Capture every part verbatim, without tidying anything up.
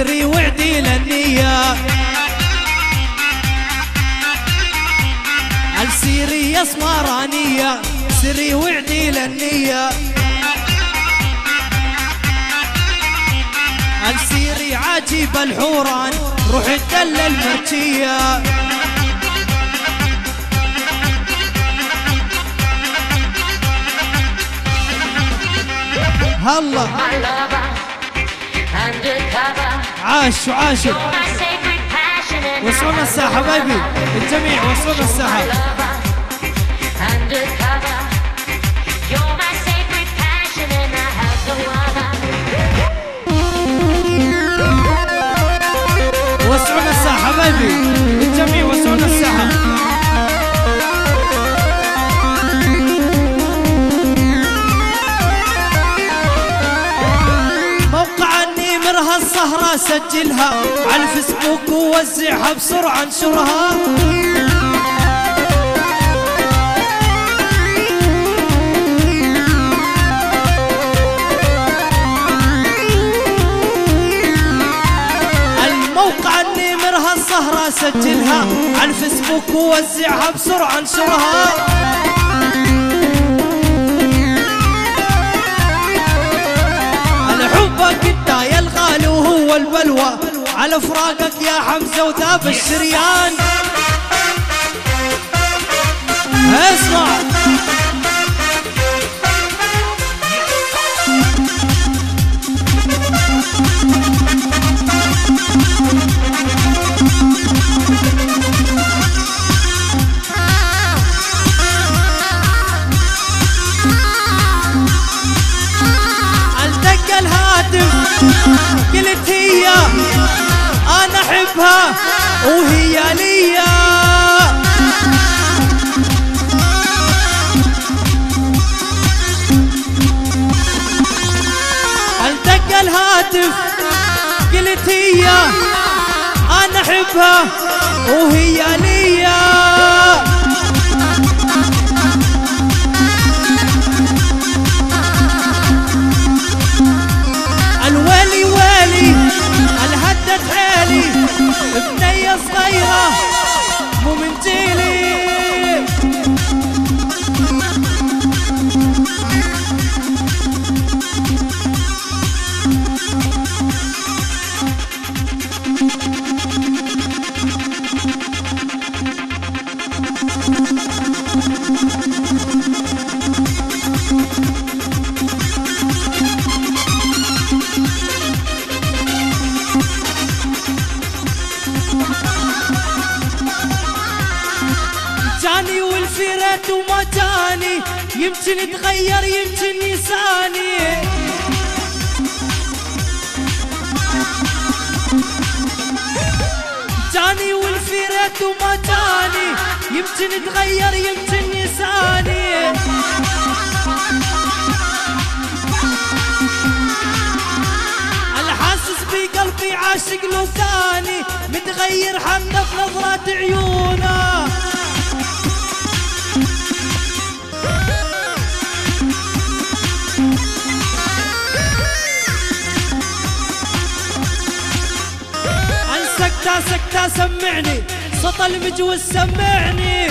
سري وعدي للنية السيري اسمرانية سري وعدي للنية السيري عجيب الحوران روح الدل المرجية هلا عاش وعاش وصلنا الساحة بيبي الجميع وصلنا الساحة وسعونا الساحة بيبي الجميع وسعونا الساحة موقع النيمر هالسهرة سجلها على الفيسبوك ووزعها بسرعة انشرها السهرة سجلها على الفيسبوك ووزعها بسرعة انشرها على حبك انت يا الغالي وهو البلوى على فراقك يا حمزة وذاب الشريان اسمع الدق الهاتف قلت هي انا احبها وهي ليا الدق الهاتف قلت هي انا احبها وهي ليا الويلي ويلي الهدت حيلي بنية صغيرة مو من جيلي جاني والفيرات وما جاني يمكن يتغير يمكن يساني جاني والفيرات وما جاني يمكن يتغير يمكن يساني الحاسس بقلبي عاشق لو ثاني متغير حتى في نظرات عيونه سكتة سكتة سمعني صوت المجوز سمعني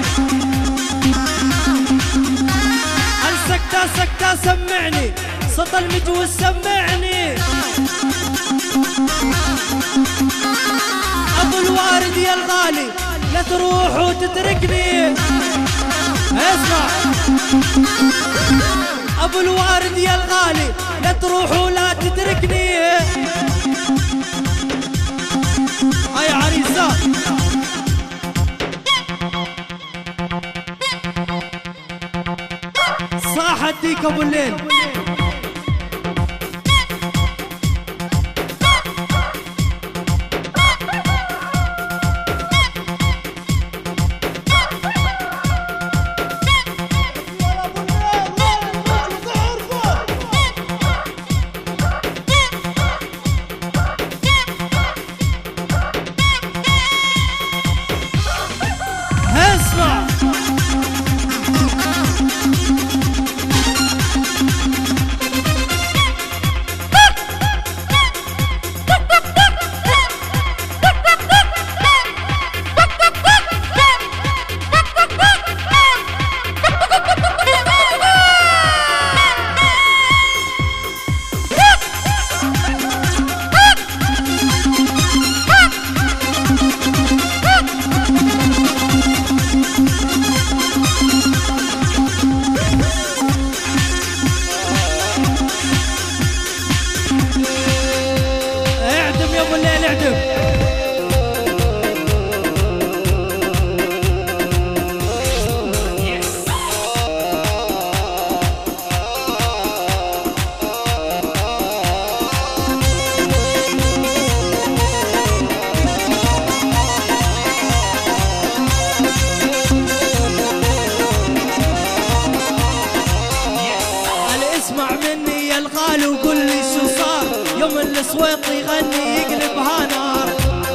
السكتة سكتة سمعني صوت المجوز سمعني ابو الوارد يا الغالي لا تروح وتتركني اسمع ابو الوارد يا الغالي لا تروح ولا تتركني هاي عريسات صاحت ديك ابو الليل اسمع الصويت يغني يقلبها نار.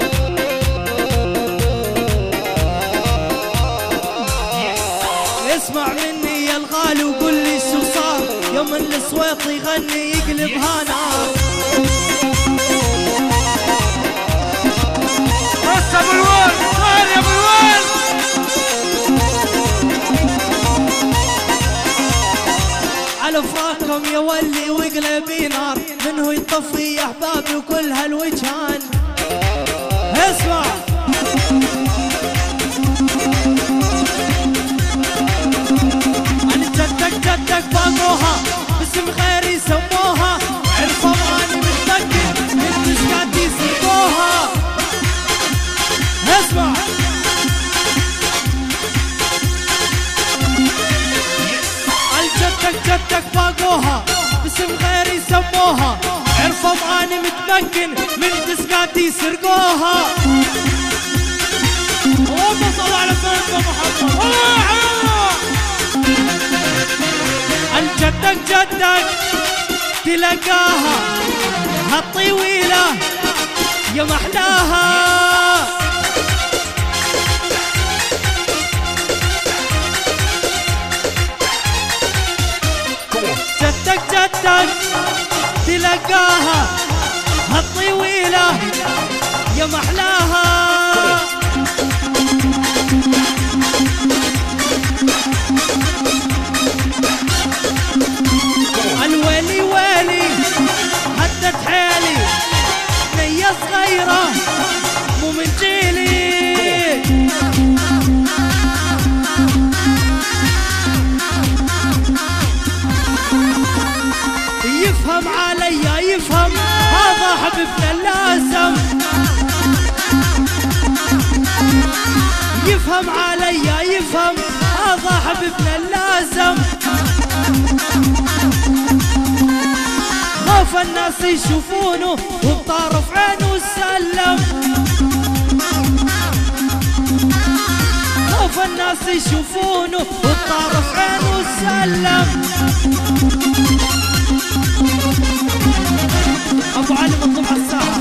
اسمع مني يا الغالي وقول لي شو صار يوم الصويت يغني يقلبها نار. بس ابو الوالد صار يا ابو الوالد. على فراقكم يا ولي وقلبي نار، منه يطفي يا احبابي وكل هالوجهان. اسمع انا جدك جدك باقوها باسم غيري سموها، عرفوا ماني متذكر انت قاعد يسرقوها. اسمع جدك جدك باقوها باسم غيري سموها، عرفوا ماني متمكن من تسقات يسرقوها. اللهم صل على سيدنا محمد. الجدك جدك تلقاها هالطويلة يا محلاها. جدك جدك تلقاها هالطويلة يا محلاها. الويلي ويلي هدت حيلي نية صغيرة مو من جيلي. يفهم عليا يفهم هذا حبيبنا اللازم، يفهم عليا يفهم هذا حبيبنا اللازم. خوف الناس يشوفونه وبطرف عينه السلم، خوف الناس يشوفونه وبطرف عينه السلم. ابو علي مطلوب على الساحه.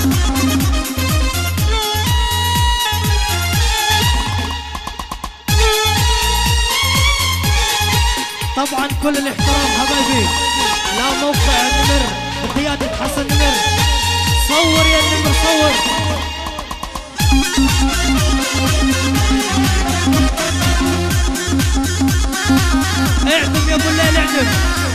طبعا كل الاحترام حبايبي، لا موقع النمر بقيادة حسن نمر. صور يا النمر صور. اعدم يا ابو الليل اعدم.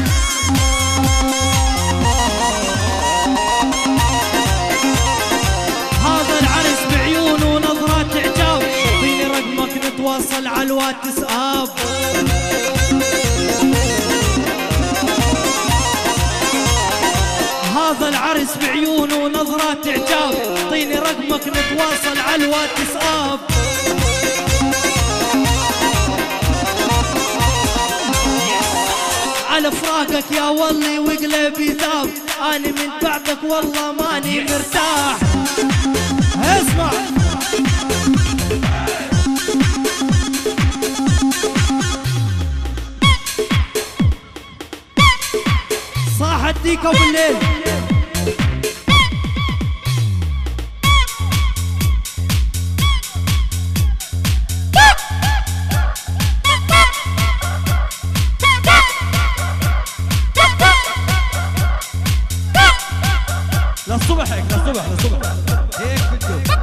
هذا العرس بعيونه ونظرات اعجاب، اعطيني رقمك نتواصل على الواتساب. هذا العرس بعيونه ونظرات اعجاب، اعطيني رقمك نتواصل على الواتساب. على فراقك يا ولي وقلبي ذاب، اني من بعدك والله ماني مرتاح. اسمع صاح اديكوا بالليل. للصبح هيك للصبح للصبح هيك بده.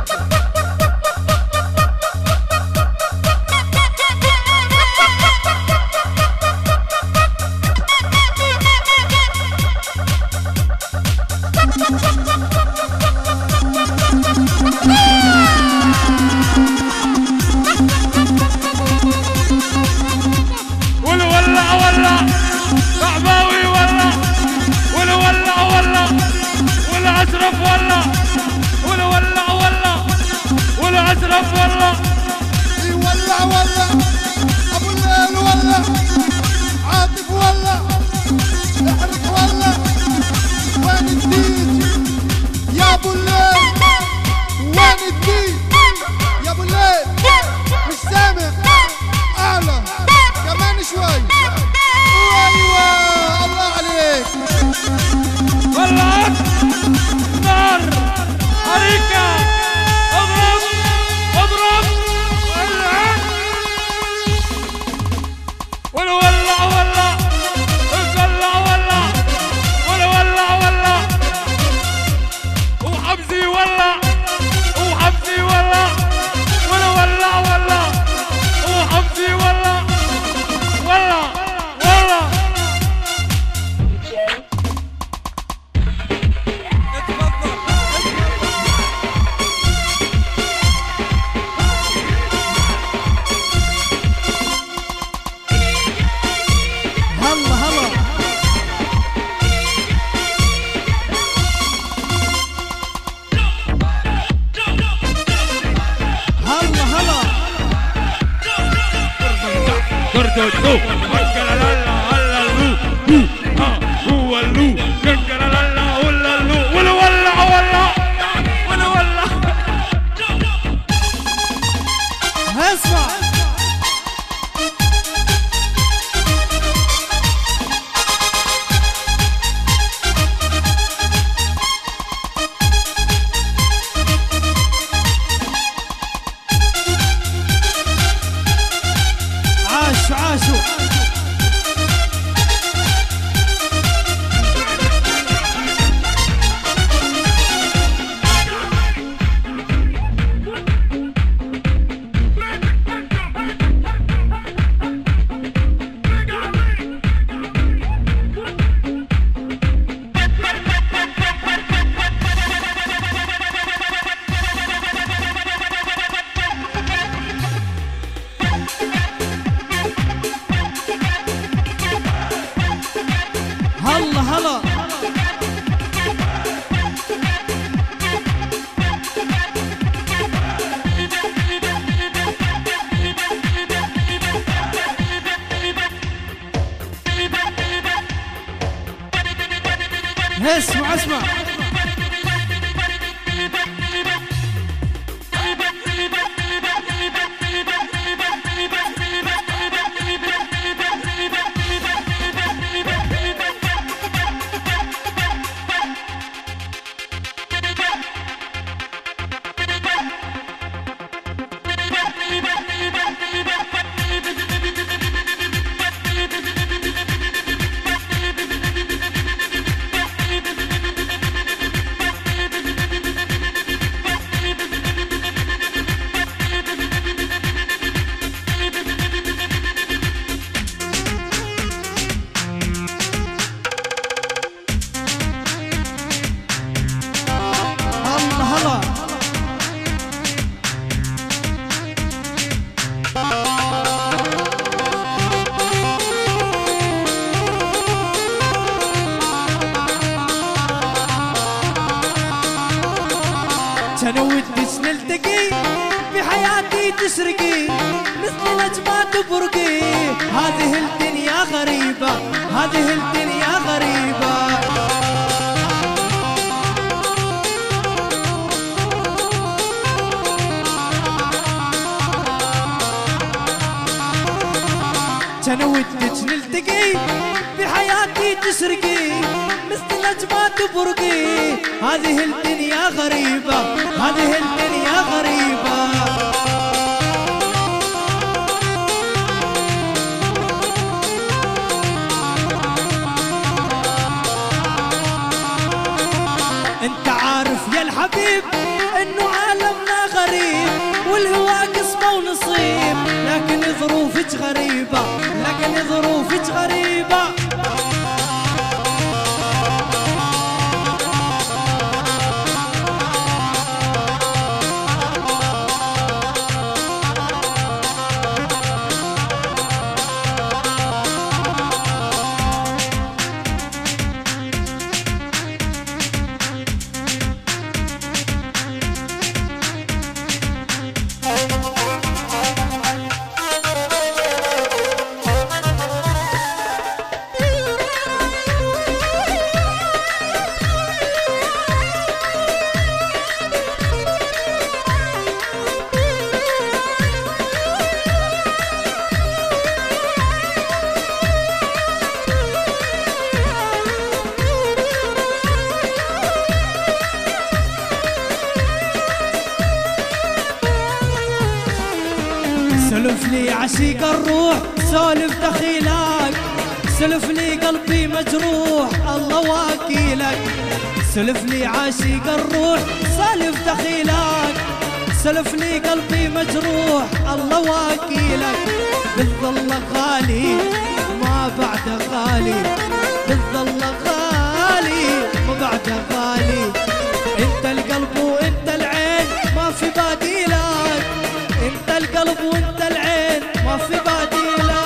دو دو كنكر لالا هلا لو ها هو اللو كنكر لالا ولا اللو ولا ولا ولا ولا ولا اسمع عاشوا عاشوا هلا هلا اسمع اسمع كان ودك نلتقي بحياتي تشرقي مثل الأجماد تبرقي هذه الدنيا غريبة هذه الدنيا غريبة كان ودك نلتقي بحياتي تشرقي مثل الأجماد تبرقي هذه الدنيا غريبة هذه الدنيا غريبة انت عارف يا الحبيب انه عالمنا غريب والهوى قسمه ونصيب لكن ظروفك غريبة لكن ظروفك غريبة سلف لي عشيق الروح سولف دخيلك سلف لي قلبي مجروح الله واكيلك سلف لي عشيق الروح سالف دخيلك سلف لي قلبي مجروح الله واكيلك بالظل غالي ما بعد غالي بالظل غالي ما بعد غالي انت القلب وانت العين ما في بديلك انت القلب وانت العين ما في بديلك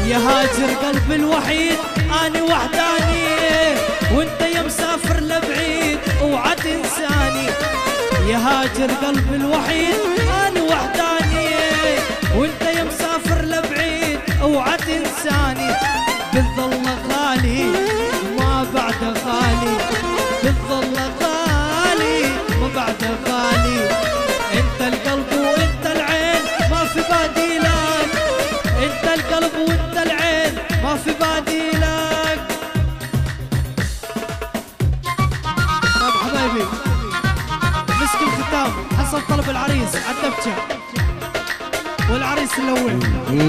يا هاجر قلبي الوحيد أنا وحداني، وانت يا مسافر لبعيد اوعى تنساني. يا هاجر قلبي الوحيد أنا وحداني، وانت يا مسافر لبعيد اوعى تنساني. بالظل غالي ما بعد غالي، بالظل غالي ما بعد غالي. انت القلب وانت العين ما في بديلك، انت القلب وانت العين ما في بديلك. طيب حبايبي مسك الختام حسب طلب العريس عالدبجة والعريس الاول.